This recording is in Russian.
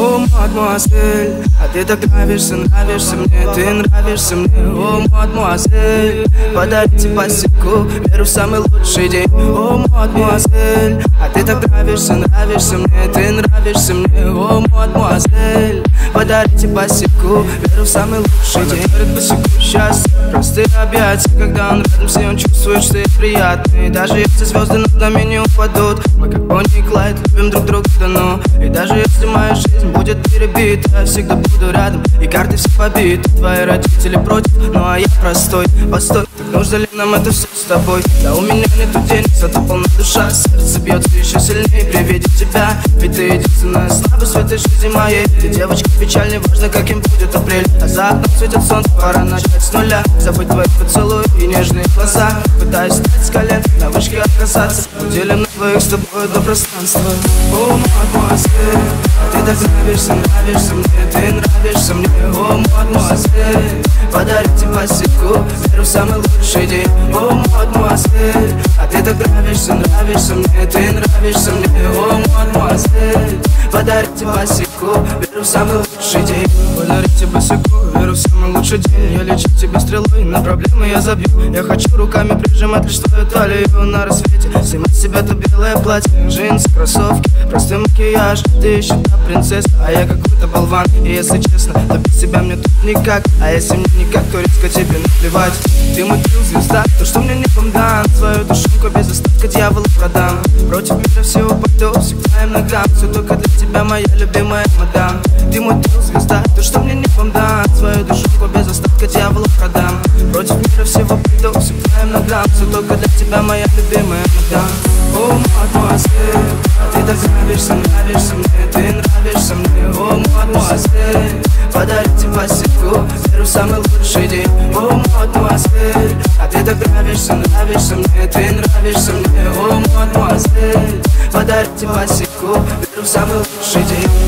О, мадемуазель, а ты так нравишься, нравишься мне, ты нравишься мне. О, мадемуазель, подарите посеку, веру в самый лучший день. О, мадемуазель, а ты так нравишься, нравишься мне, ты нравишься мне. О, мадемуазель, подарите посеку, веру в самый лучший день. Говорит, посеку счастье, простые объятия. Когда он рядом с ней, он чувствует, что ей приятно. И даже если звезды над нами не упадут, мы как Бонни и Клайд любим друг друга давно. И даже если моя жизнь будет перебита, я всегда буду рядом, и карты все побиты. Твои родители против, ну а я простой. Постой, так нужно ли нам это все с тобой? Да у меня нету денег, зато полна душа. Сердце бьется еще сильнее при виде тебя. Ведь ты единственная слабость в этой жизни моей. Ты девочка печаль, не важно каким будет апрель. А за окном светит солнце, пора начать с нуля. Забыть твои поцелуи и нежные глаза. Пытаюсь встать с колен, на вышке отказаться. Уделим на двоих с тобой до пространства. О, мадемуазель, а ты так нравишься, нравишься мне, ты нравишься мне. О, мадемуазель, подарите посеку, веру в самый лучший день. О, мадемуазель, а ты так нравишься, нравишься мне, ты нравишься мне. О, мадемуазель, подарите посеку, веру в самый лучший день. Подарите посеку, веру в самый лучший день. Я лечу тебе стрелой, на проблемы я забью. Я хочу руками прижимать лишь твою талию на рассвете. Снимать с себя то белое платье, джинсы, кроссовки, простой макияж. Ты еще та принцесса, а я какой-то болван. И если честно, то без тебя мне тут никак. А если мне никак, то резко тебе наплевать. Ты мой трил, звезда, то, что мне небом дан. Свою душонку без остатка дьяволу продам. Против мира всего пойду, всегда им на грамм. Все только для тебя, моя любимая мадам. Ты мой трил, звезда, то, что мне небом дан. Свою душонку без остатка дьяволу продам. Против мира всего пойду, всегда им на грамм. Все только для тебя, моя любимая мадам. О, мадемуазель, а ты так нравишься, нравишься мне, ты нравишься мне. О, мадемуазель, подарите посеку, веру в самый лучший день. О, мадемуазель, а ты так нравишься, нравишься мне, ты нравишься мне. О, мадемуазель, подарите посеку, веру в самый лучший день.